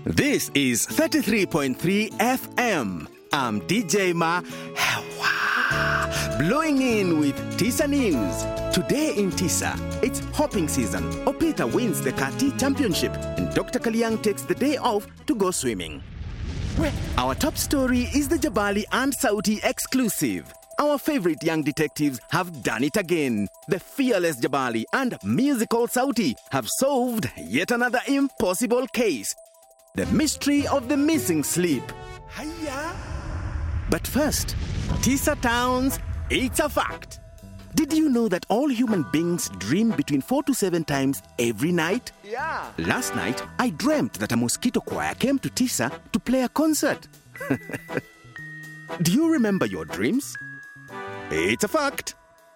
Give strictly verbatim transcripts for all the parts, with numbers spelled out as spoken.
This is thirty-three point three F M. I'm D J Ma, blowing in with Tisa News. Today in Tisa, it's hopping season. Opita wins the Kati Championship and Doctor Kaliang takes the day off to go swimming. Our top story is the Jabali and Sauti exclusive. Our favorite young detectives have done it again. The fearless Jabali and musical Sauti have solved yet another impossible case. The mystery of the missing sleep. Hiya! But first, Tisa Towns, it's a fact. Did you know that all human beings dream between four to seven times every night? Yeah. Last night, I dreamt that a mosquito choir came to Tisa to play a concert. Do you remember your dreams? It's a fact.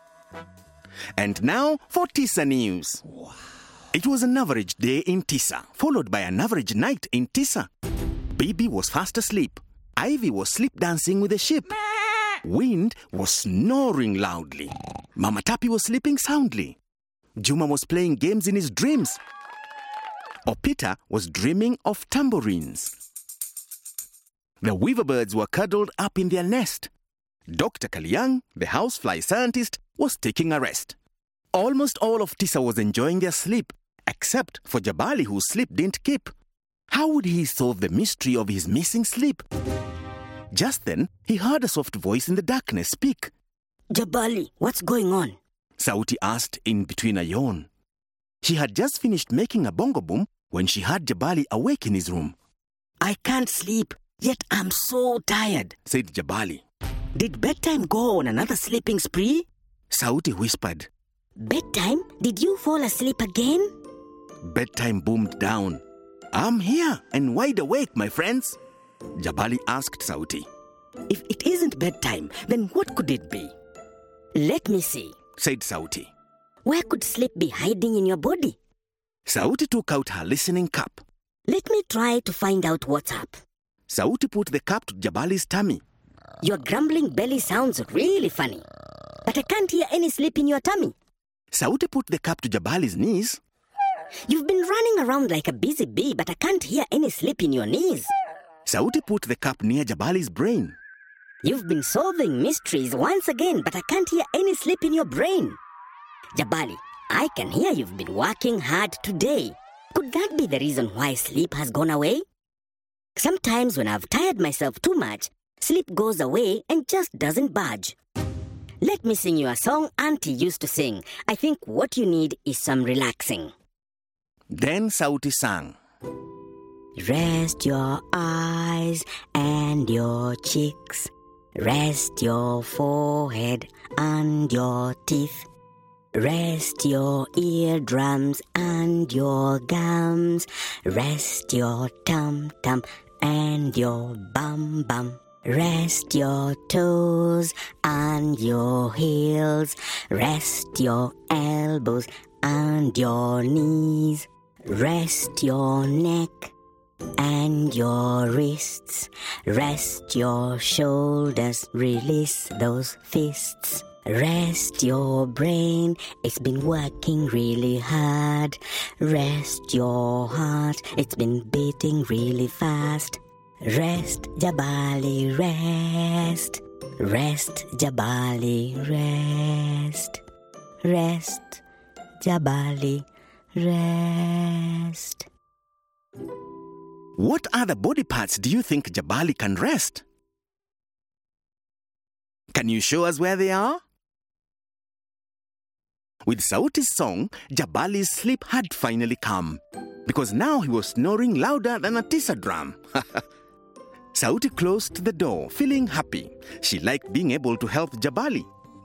And now for Tisa News. Wow. It was an average day in Tisa, followed by an average night in Tisa. Baby was fast asleep. Ivy was sleep dancing with a sheep. Wind was snoring loudly. Mama Tapi was sleeping soundly. Juma was playing games in his dreams. Opita was dreaming of tambourines. The weaver birds were cuddled up in their nest. Doctor Kaliang, the housefly scientist, was taking a rest. Almost all of Tisa was enjoying their sleep, except for Jabali, whose sleep didn't keep. How would he solve the mystery of his missing sleep? Just then, he heard a soft voice in the darkness speak. Jabali, what's going on? Sauti asked in between a yawn. She had just finished making a bongo boom when she heard Jabali awake in his room. I can't sleep, yet I'm so tired, said Jabali. Did bedtime go on another sleeping spree? Sauti whispered. Bedtime? Did you fall asleep again? Bedtime boomed down. I'm here and wide awake, my friends. Jabali asked Sauti. If it isn't bedtime, then what could it be? Let me see, said Sauti. Where could sleep be hiding in your body? Sauti took out her listening cup. Let me try to find out what's up. Sauti put the cup to Jabali's tummy. Your grumbling belly sounds really funny, but I can't hear any sleep in your tummy. Sauti put the cup to Jabali's knees. You've been running around like a busy bee, but I can't hear any sleep in your knees. Sauti put the cup near Jabali's brain. You've been solving mysteries once again, but I can't hear any sleep in your brain. Jabali, I can hear you've been working hard today. Could that be the reason why sleep has gone away? Sometimes when I've tired myself too much, sleep goes away and just doesn't budge. Let me sing you a song Auntie used to sing. I think what you need is some relaxing. Then Sauti sang. Rest your eyes and your cheeks. Rest your forehead and your teeth. Rest your eardrums and your gums. Rest your tum-tum and your bum-bum. Rest your toes and your heels. Rest your elbows and your knees. Rest your neck and your wrists. Rest your shoulders, release those fists. Rest your brain, it's been working really hard. Rest your heart, it's been beating really fast. Rest, Jabali, rest. Rest, Jabali, rest. Rest, Jabali, rest. What other body parts do you think Jabali can rest? Can you show us where they are? With Sauti's song, Jabali's sleep had finally come, because now he was snoring louder than a Tisa drum. Sauti closed the door, feeling happy. She liked being able to help Jabali.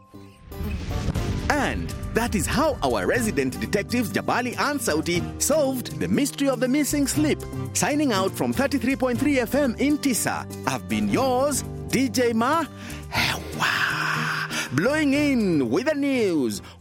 And that is how our resident detectives Jabali and Sauti solved the mystery of the missing sleep. Signing out from thirty-three point three F M in Tisa, I've been yours, D J Ma, blowing in with the news.